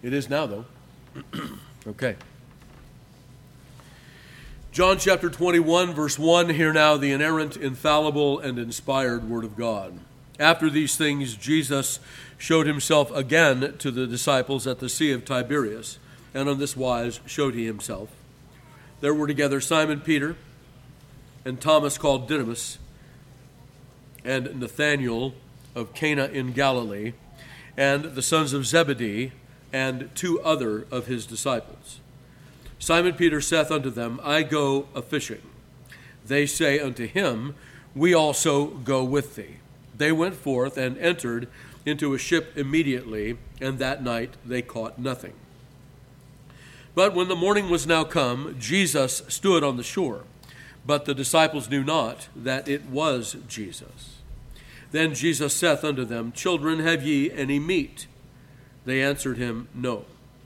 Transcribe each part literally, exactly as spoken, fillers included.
It is now, though. Okay. John chapter twenty-one, verse one, hear now the inerrant, infallible, and inspired word of God. After these things, Jesus showed himself again to the disciples at the Sea of Tiberias, and on this wise showed he himself. There were together Simon Peter, and Thomas called Didymus, and Nathanael of Cana in Galilee, and the sons of Zebedee, and two other of his disciples. Simon Peter saith unto them, I go a-fishing. They say unto him, We also go with thee. They went forth and entered into a ship immediately, and that night they caught nothing. But when the morning was now come, Jesus stood on the shore, but the disciples knew not that it was Jesus. Then Jesus saith unto them, Children, have ye any meat? They answered him, No.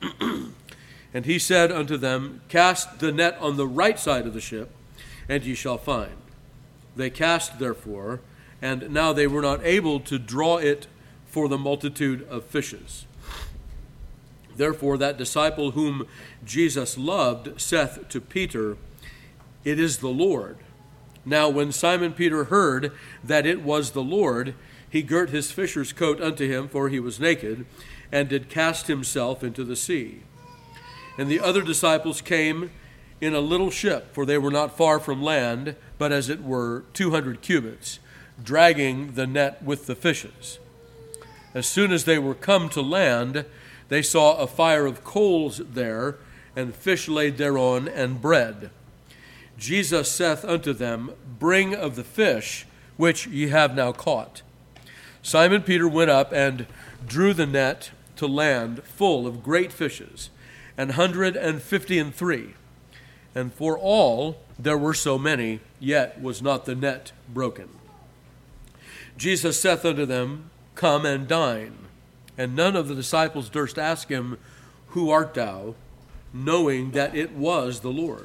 And he said unto them, Cast the net on the right side of the ship, and ye shall find. They cast therefore, and now they were not able to draw it for the multitude of fishes. Therefore that disciple whom Jesus loved saith to Peter, It is the Lord. Now when Simon Peter heard that it was the Lord, he girt his fisher's coat unto him, for he was naked, and did cast himself into the sea. And the other disciples came in a little ship, for they were not far from land, but as it were two hundred cubits, dragging the net with the fishes. As soon as they were come to land, they saw a fire of coals there, and fish laid thereon, and bread. Jesus saith unto them, Bring of the fish which ye have now caught. Simon Peter went up and drew the net to land full of great fishes, an hundred and fifty and three. And for all there were so many, yet was not the net broken. Jesus saith unto them, Come and dine. And none of the disciples durst ask him, Who art thou? Knowing that it was the Lord.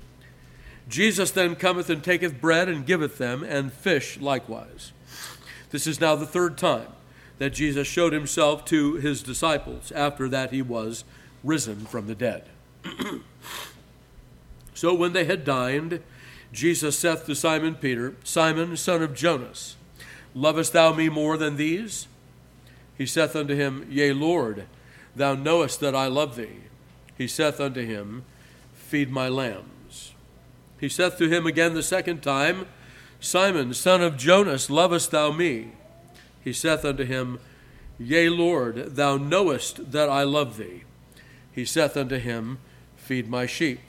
Jesus then cometh and taketh bread and giveth them, and fish likewise. This is now the third time that Jesus showed himself to his disciples after that he was risen from the dead. So when they had dined, Jesus saith to Simon Peter, Simon, son of Jonas, lovest thou me more than these? He saith unto him, Yea, Lord, thou knowest that I love thee. He saith unto him, Feed my lambs. He saith to him again the second time, Simon, son of Jonas, lovest thou me? He saith unto him, Yea, Lord, thou knowest that I love thee. He saith unto him, Feed my sheep.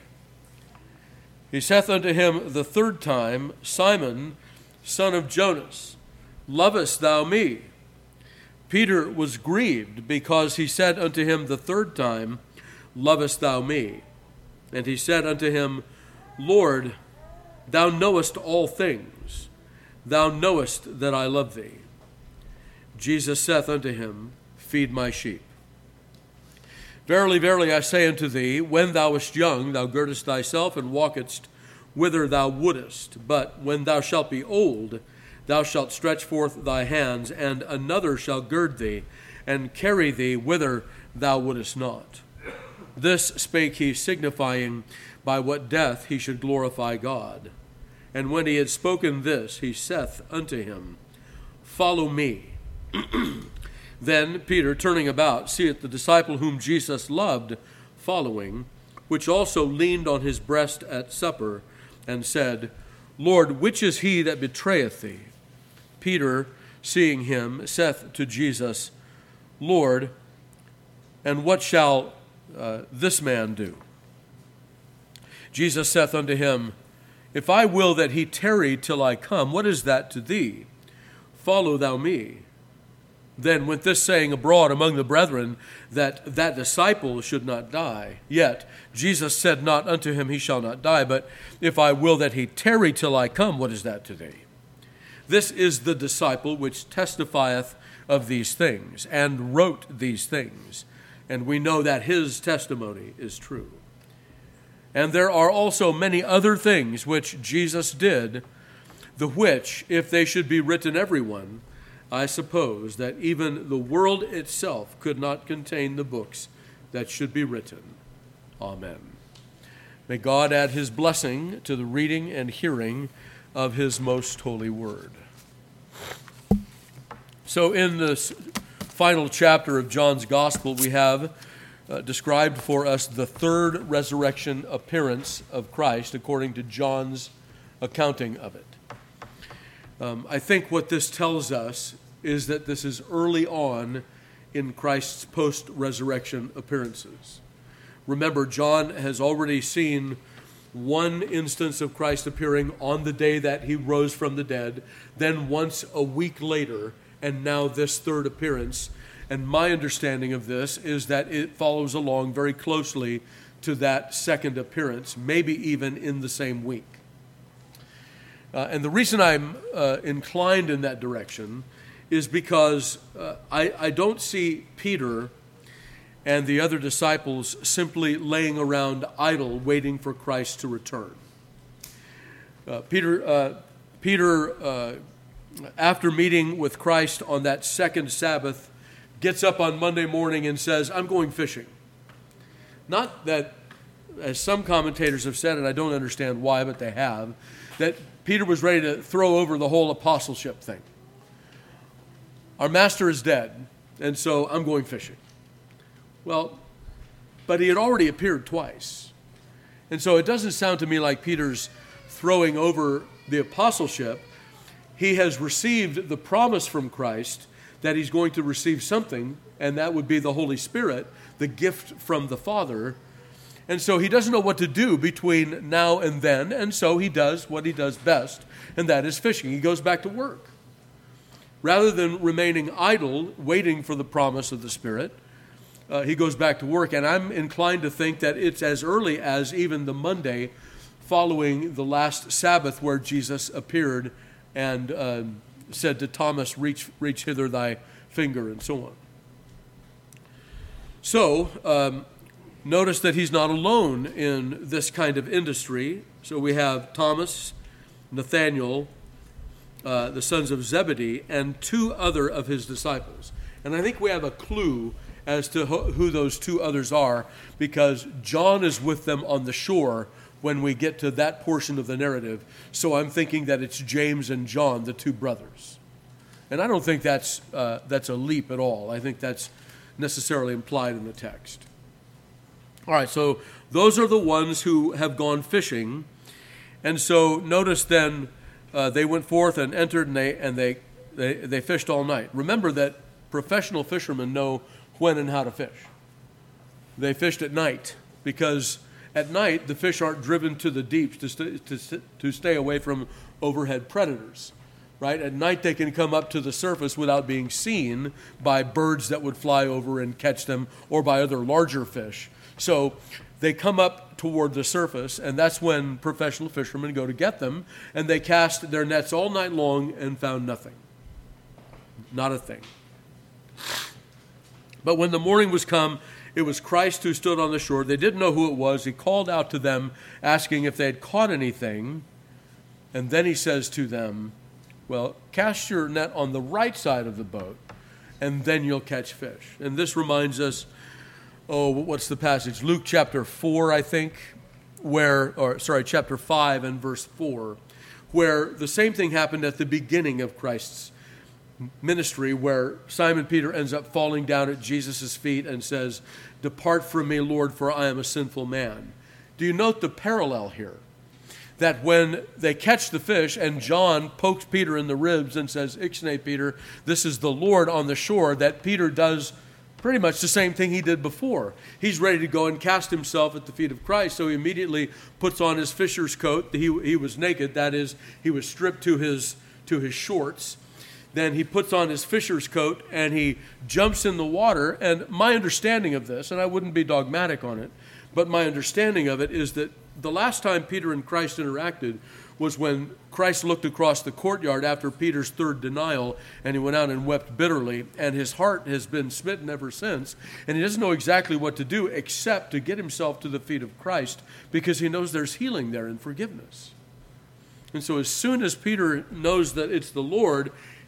He saith unto him the third time, Simon, son of Jonas, lovest thou me? Peter was grieved because he said unto him the third time, Lovest thou me? And he said unto him, Lord, thou knowest all things. Thou knowest that I love thee. Jesus saith unto him, Feed my sheep. Verily, verily, I say unto thee, when thou wast young, thou girdest thyself and walkedst whither thou wouldest. But when thou shalt be old, thou shalt stretch forth thy hands, and another shall gird thee, and carry thee whither thou wouldest not. This spake he, signifying by what death he should glorify God. And when he had spoken this, he saith unto him, Follow me. Then Peter, turning about, seeth the disciple whom Jesus loved following, which also leaned on his breast at supper, and said, Lord, which is he that betrayeth thee? Peter, seeing him, saith to Jesus, Lord, and what shall uh, this man do? Jesus saith unto him, If I will that he tarry till I come, what is that to thee? Follow thou me. Then went this saying abroad among the brethren, that that disciple should not die. Yet Jesus said not unto him, He shall not die, but if I will that he tarry till I come, what is that to thee? This is the disciple which testifieth of these things, and wrote these things, and we know that his testimony is true. And there are also many other things which Jesus did, the which, if they should be written every one, I suppose that even the world itself could not contain the books that should be written. Amen. May God add his blessing to the reading and hearing of his most holy word. So in this final chapter of John's Gospel, we have uh, described for us the third resurrection appearance of Christ according to John's accounting of it. Um, I think what this tells us is that this is early on in Christ's post-resurrection appearances. Remember, John has already seen one instance of Christ appearing on the day that he rose from the dead, then once a week later, and now this third appearance. And my understanding of this is that it follows along very closely to that second appearance, maybe even in the same week. Uh, and the reason I'm uh, inclined in that direction is because uh, I, I don't see Peter and the other disciples simply laying around idle, waiting for Christ to return. Uh, Peter, uh, Peter, uh, after meeting with Christ on that second Sabbath, gets up on Monday morning and says, "I'm going fishing." Not that, as some commentators have said, and I don't understand why, but they have, that Peter was ready to throw over the whole apostleship thing. Our master is dead, and so I'm going fishing. Well, but he had already appeared twice. And so it doesn't sound to me like Peter's throwing over the apostleship. He has received the promise from Christ that he's going to receive something, and that would be the Holy Spirit, the gift from the Father. And so he doesn't know what to do between now and then, and so he does what he does best, and that is fishing. He goes back to work. Rather than remaining idle, waiting for the promise of the Spirit, uh, he goes back to work. And I'm inclined to think that it's as early as even the Monday following the last Sabbath where Jesus appeared and uh, said to Thomas, reach, reach hither thy finger, and so on. So, um, notice that he's not alone in this kind of industry. So we have Thomas, Nathanael, Uh, the sons of Zebedee, and two other of his disciples. And I think we have a clue as to who, who those two others are, because John is with them on the shore when we get to that portion of the narrative. So I'm thinking that it's James and John, the two brothers. And I don't think that's uh, that's a leap at all. I think that's necessarily implied in the text. All right, so those are the ones who have gone fishing. And so notice then, Uh, they went forth and entered, and they and they, they they fished all night. Remember that professional fishermen know when and how to fish. They fished at night because at night the fish aren't driven to the deeps to st- to st- to stay away from overhead predators. Right? At night they can come up to the surface without being seen by birds that would fly over and catch them, or by other larger fish. So they come up toward the surface, and that's when professional fishermen go to get them, and they cast their nets all night long and found nothing. Not a thing. But when the morning was come, it was Christ who stood on the shore. They didn't know who it was. He called out to them, asking if they had caught anything. And then he says to them, well, cast your net on the right side of the boat, and then you'll catch fish. And this reminds us, oh, what's the passage? Luke chapter four, I think, where, or sorry, chapter five and verse four, where the same thing happened at the beginning of Christ's ministry, where Simon Peter ends up falling down at Jesus' feet and says, "Depart from me, Lord, for I am a sinful man." Do you note the parallel here? That when they catch the fish and John pokes Peter in the ribs and says, "Ixnay, Peter, this is the Lord," on the shore, that Peter does pretty much the same thing he did before. He's ready to go and cast himself at the feet of Christ, so he immediately puts on his fisher's coat. He, he was naked, that is, he was stripped to his, to his shorts. Then he puts on his fisher's coat and he jumps in the water. And my understanding of this, and I wouldn't be dogmatic on it, but my understanding of it is that the last time Peter and Christ interacted was when Christ looked across the courtyard after Peter's third denial, and he went out and wept bitterly, and his heart has been smitten ever since, and he doesn't know exactly what to do except to get himself to the feet of Christ, because he knows there's healing there and forgiveness. And so as soon as Peter knows that it's the Lord,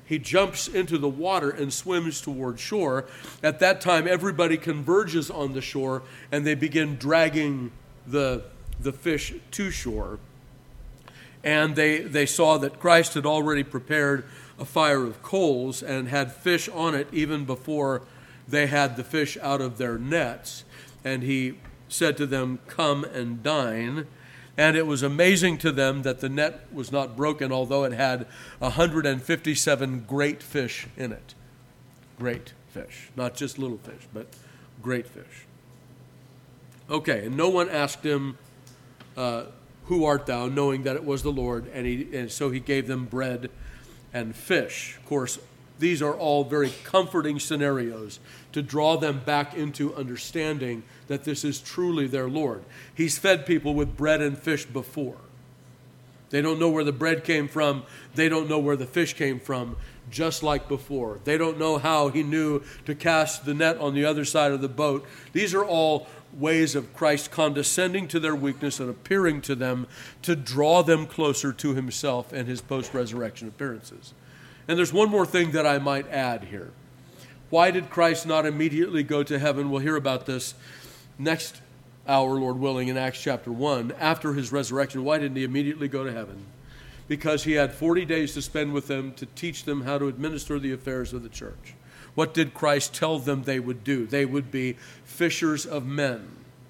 he jumps into the water and swims toward shore. At that time, everybody converges on the shore, and they begin dragging the, the fish to shore. And they, they saw that Christ had already prepared a fire of coals and had fish on it even before they had the fish out of their nets. And he said to them, "Come and dine." And it was amazing to them that the net was not broken, although it had one hundred fifty-seven great fish in it. Great fish. Not just little fish, but great fish. Okay, and no one asked him, uh, "Who art thou?" knowing that it was the Lord, and, he, and so he gave them bread and fish. Of course, these are all very comforting scenarios to draw them back into understanding that this is truly their Lord. He's fed people with bread and fish before. They don't know where the bread came from. They don't know where the fish came from, just like before. They don't know how he knew to cast the net on the other side of the boat. These are all ways of Christ condescending to their weakness and appearing to them to draw them closer to himself and his post-resurrection appearances. And there's one more thing that I might add here. Why did Christ not immediately go to heaven? We'll hear about this next hour, Lord willing, in Acts chapter one. After his resurrection, why didn't he immediately go to heaven? Because he had forty days to spend with them to teach them how to administer the affairs of the church. What did Christ tell them they would do? They would be fishers of men.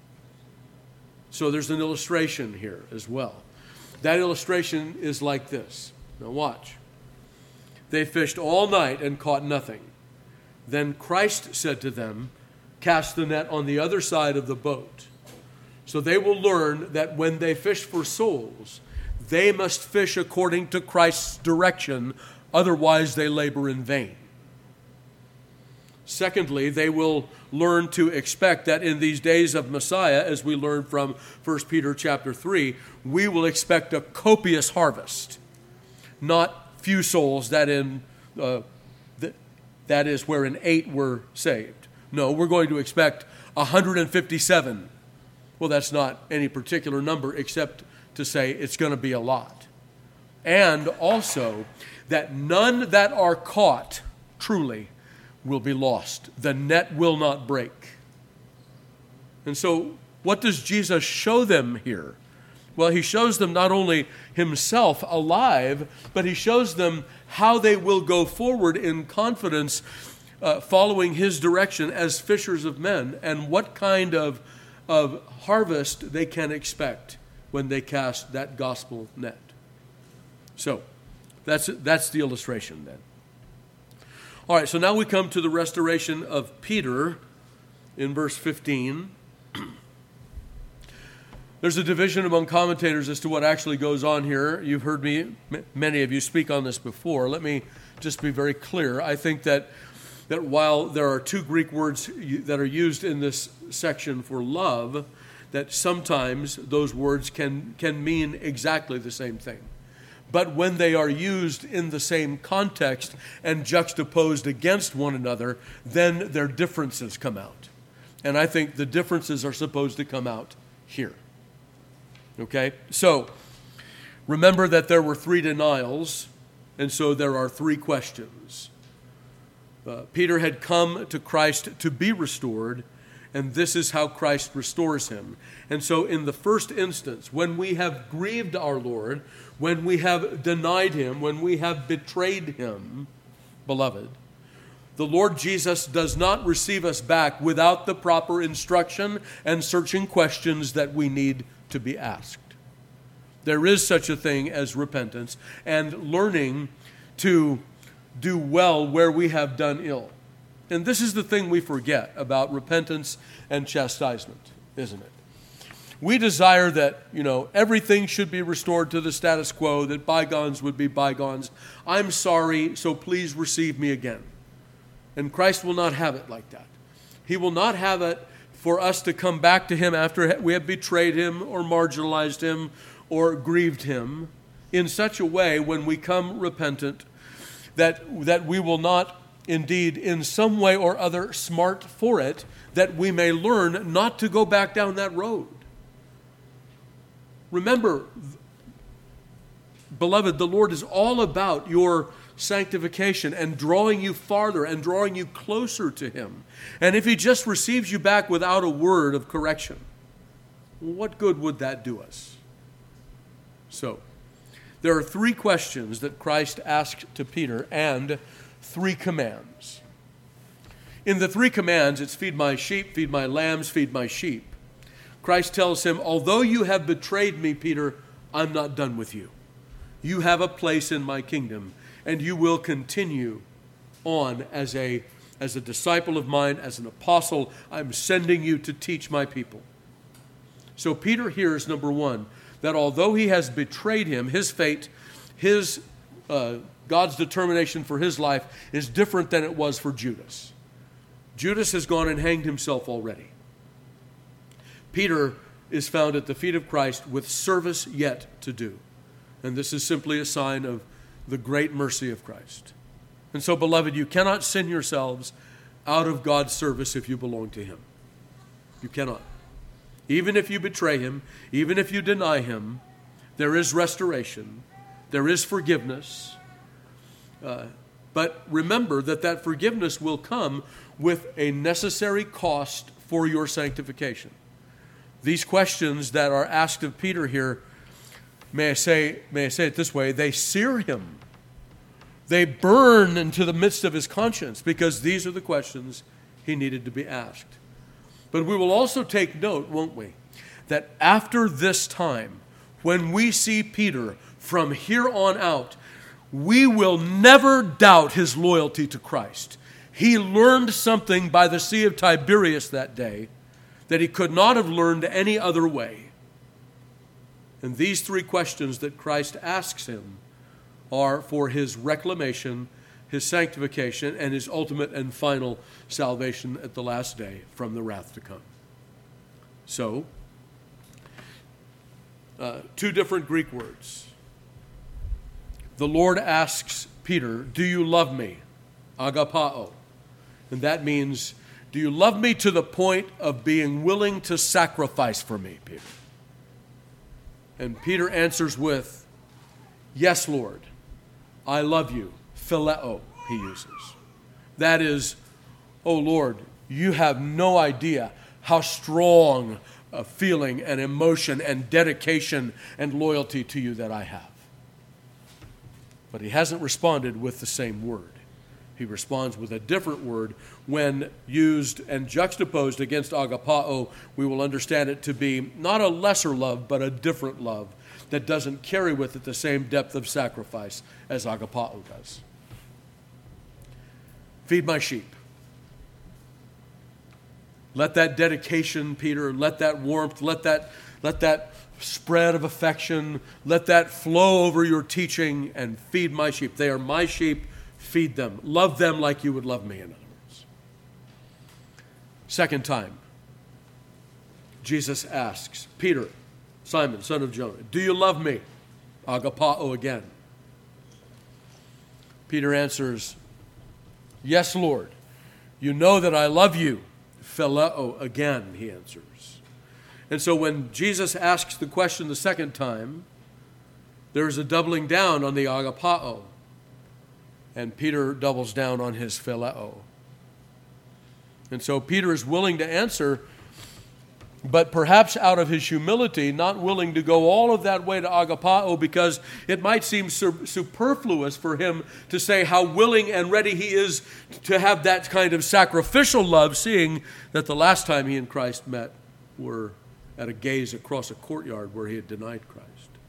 So there's an illustration here as well. That illustration is like this. Now watch. They fished all night and caught nothing. Then Christ said to them, "Cast the net on the other side of the boat." So they will learn that when they fish for souls, they must fish according to Christ's direction, otherwise they labor in vain. Secondly, they will learn to expect that in these days of Messiah, as we learned from First Peter chapter three, we will expect a copious harvest, not few souls that in uh, th- that is where in eight were saved. No, we're going to expect one hundred fifty-seven. Well, that's not any particular number except to say it's going to be a lot. And also that none that are caught truly will be lost. The net will not break. And so what does Jesus show them here? Well, he shows them not only himself alive, but he shows them how they will go forward in confidence, uh, following his direction as fishers of men, and what kind of, of harvest they can expect when they cast that gospel net. So that's, that's the illustration then. All right, so now we come to the restoration of Peter in verse fifteen. There's a division among commentators as to what actually goes on here. You've heard me, many of you, speak on this before. Let me just be very clear. I think that, that while there are two Greek words that are used in this section for love, that sometimes those words can, can mean exactly the same thing. But when they are used in the same context and juxtaposed against one another, then their differences come out. And I think the differences are supposed to come out here. Okay, so remember that there were three denials, and so there are three questions. Uh, Peter had come to Christ to be restored, and this is how Christ restores him. And so in the first instance, when we have grieved our Lord, when we have denied him, when we have betrayed him, beloved, the Lord Jesus does not receive us back without the proper instruction and searching questions that we need to be asked. There is such a thing as repentance and learning to do well where we have done ill. And this is the thing we forget about repentance and chastisement, isn't it? We desire that, you know, everything should be restored to the status quo, that bygones would be bygones. I'm sorry, so please receive me again. And Christ will not have it like that. He will not have it for us to come back to him after we have betrayed him or marginalized him or grieved him in such a way when we come repentant that, that we will not indeed in some way or other smart for it, that we may learn not to go back down that road. Remember, beloved, the Lord is all about your sanctification and drawing you farther and drawing you closer to him. And if he just receives you back without a word of correction, what good would that do us? So, there are three questions that Christ asked to Peter and three commands. In the three commands, it's feed my sheep, feed my lambs, feed my sheep. Christ tells him, although you have betrayed me, Peter, I'm not done with you. You have a place in my kingdom, and you will continue on as a, as a disciple of mine, as an apostle. I'm sending you to teach my people. So Peter hears, number one, that although he has betrayed him, his fate, his uh, God's determination for his life is different than it was for Judas. Judas has gone and hanged himself already. Peter is found at the feet of Christ with service yet to do. And this is simply a sign of the great mercy of Christ. And so, beloved, you cannot sin yourselves out of God's service if you belong to him. You cannot. Even if you betray him, even if you deny him, there is restoration, there is forgiveness. Uh, but remember that that forgiveness will come with a necessary cost for your sanctification. These questions that are asked of Peter here, may I say, may I say it this way, they sear him. They burn into the midst of his conscience because these are the questions he needed to be asked. But we will also take note, won't we, that after this time, when we see Peter from here on out, we will never doubt his loyalty to Christ. He learned something by the Sea of Tiberias that day that he could not have learned any other way. And these three questions that Christ asks him are for his reclamation, his sanctification, and his ultimate and final salvation at the last day from the wrath to come. So, uh, two different Greek words. The Lord asks Peter, do you love me? Agapao. And that means, do you love me to the point of being willing to sacrifice for me, Peter? And Peter answers with, yes, Lord, I love you. Phileo, he uses. That is, oh Lord, you have no idea how strong a feeling and emotion and dedication and loyalty to you that I have. But he hasn't responded with the same word. He responds with a different word. When used and juxtaposed against agapao, we will understand it to be not a lesser love, but a different love that doesn't carry with it the same depth of sacrifice as agapao does. Feed my sheep. Let that dedication, Peter, let that warmth, let that, let that spread of affection, let that flow over your teaching and feed my sheep. They are my sheep. Feed them. Love them like you would love me, in other words. Second time, Jesus asks, Peter, Simon, son of Jonah, do you love me? Agapao again. Peter answers, yes, Lord. You know that I love you. Phileo again, he answers. And so when Jesus asks the question the second time, there is a doubling down on the agapao. And Peter doubles down on his phileo. And so Peter is willing to answer, but perhaps out of his humility, not willing to go all of that way to agapao because it might seem su- superfluous for him to say how willing and ready he is to have that kind of sacrificial love, seeing that the last time he and Christ met were at a gaze across a courtyard where he had denied Christ.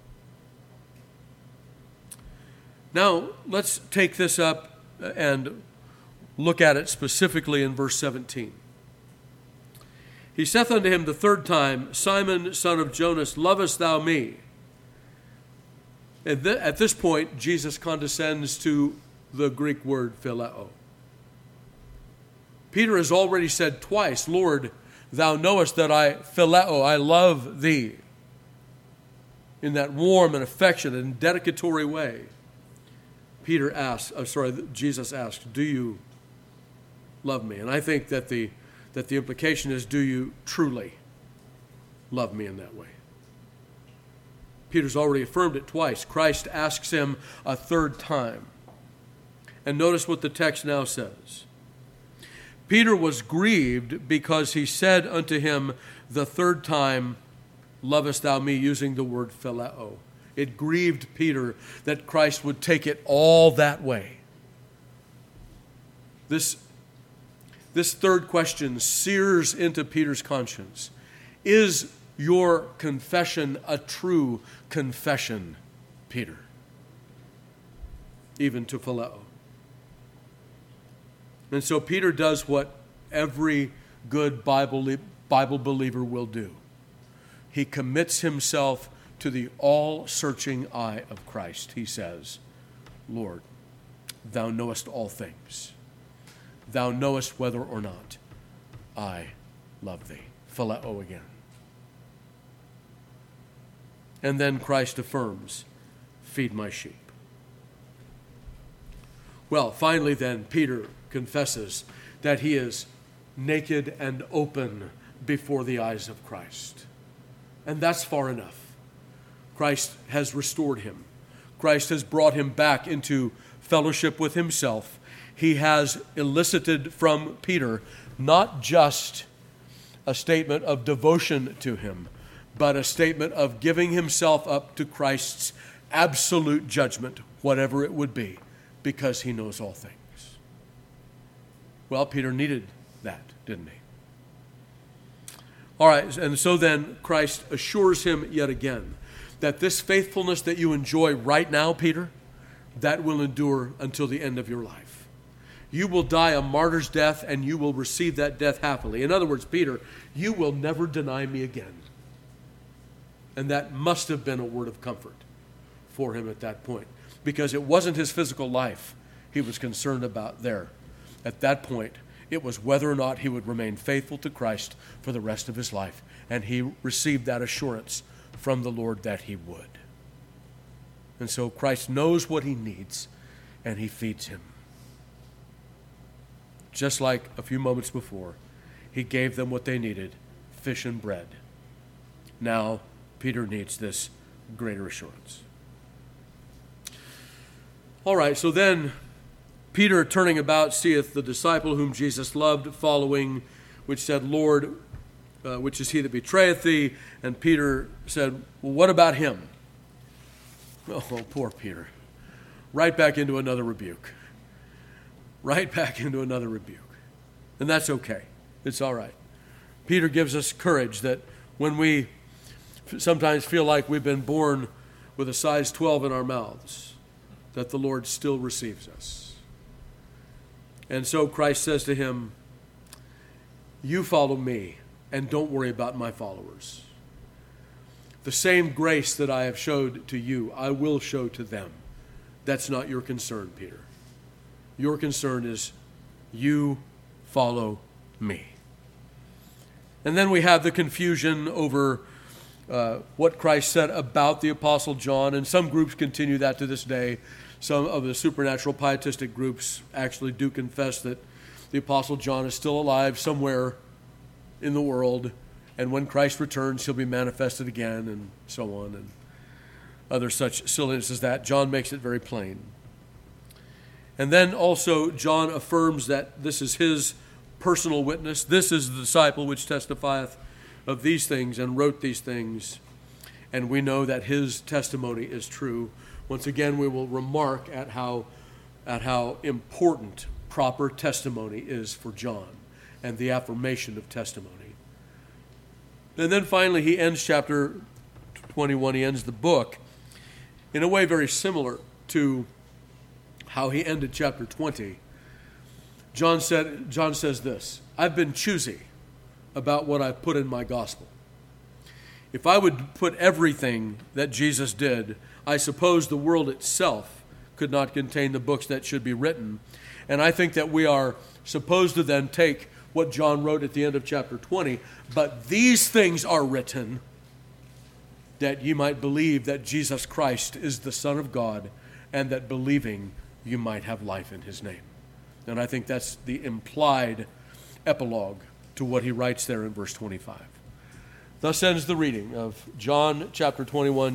Now, let's take this up and look at it specifically in verse seventeen. He saith unto him the third time, Simon, son of Jonas, lovest thou me? And th- at this point, Jesus condescends to the Greek word phileo. Peter has already said twice, Lord, thou knowest that I phileo, I love thee, in that warm and affectionate and dedicatory way. Peter asks, uh, sorry, Jesus asks, do you love me? And I think that the that the implication is, do you truly love me in that way? Peter's already affirmed it twice. Christ asks him a third time. And notice what the text now says. Peter was grieved because he said unto him the third time, lovest thou me, using the word phileo. It grieved Peter that Christ would take it all that way. This, this third question sears into Peter's conscience. Is your confession a true confession, Peter? Even to phileo. And so Peter does what every good Bible, Bible believer will do. He commits himself to the all-searching eye of Christ. He says, Lord, thou knowest all things. Thou knowest whether or not I love thee. Phileo again. And then Christ affirms, feed my sheep. Well, finally then, Peter confesses that he is naked and open before the eyes of Christ. And that's far enough. Christ has restored him. Christ has brought him back into fellowship with himself. He has elicited from Peter not just a statement of devotion to him, but a statement of giving himself up to Christ's absolute judgment, whatever it would be, because he knows all things. Well, Peter needed that, didn't he? All right, and so then Christ assures him yet again that this faithfulness that you enjoy right now, Peter, that will endure until the end of your life. You will die a martyr's death, and you will receive that death happily. In other words, Peter, you will never deny me again. And that must have been a word of comfort for him at that point, because it wasn't his physical life he was concerned about there. At that point, it was whether or not he would remain faithful to Christ for the rest of his life. And he received that assurance from the Lord that he would. And so Christ knows what he needs, and he feeds him. Just like a few moments before, he gave them what they needed, fish and bread. Now, Peter needs this greater assurance. All right, so then Peter, turning about, seeth the disciple whom Jesus loved following, which said, Lord, uh, which is he that betrayeth thee? And Peter said, well, what about him? Oh, poor Peter. Right back into another rebuke. Right back into another rebuke. And that's okay. It's all right. Peter gives us courage that when we sometimes feel like we've been born with a size twelve in our mouths, that the Lord still receives us. And so Christ says to him, you follow me and don't worry about my followers. The same grace that I have showed to you, I will show to them. That's not your concern, Peter. Your concern is you follow me. And then we have the confusion over uh, what Christ said about the Apostle John, and some groups continue that to this day. Some of the supernatural pietistic groups actually do confess that the Apostle John is still alive somewhere in the world, and when Christ returns, he'll be manifested again, and so on, and other such silliness as that. John makes it very plain. And then also John affirms that this is his personal witness. This is the disciple which testifieth of these things and wrote these things. And we know that his testimony is true. Once again, we will remark at how, at how important proper testimony is for John and the affirmation of testimony. And then finally, he ends chapter twenty-one, he ends the book in a way very similar to how he ended chapter twenty. John said, John says this, I've been choosy about what I've put in my gospel. If I would put everything that Jesus did, I suppose the world itself could not contain the books that should be written. And I think that we are supposed to then take what John wrote at the end of chapter twenty, but these things are written that ye might believe that Jesus Christ is the Son of God, and that believing you might have life in his name. And I think that's the implied epilogue to what he writes there in verse twenty-five. Thus ends the reading of John chapter twenty-one.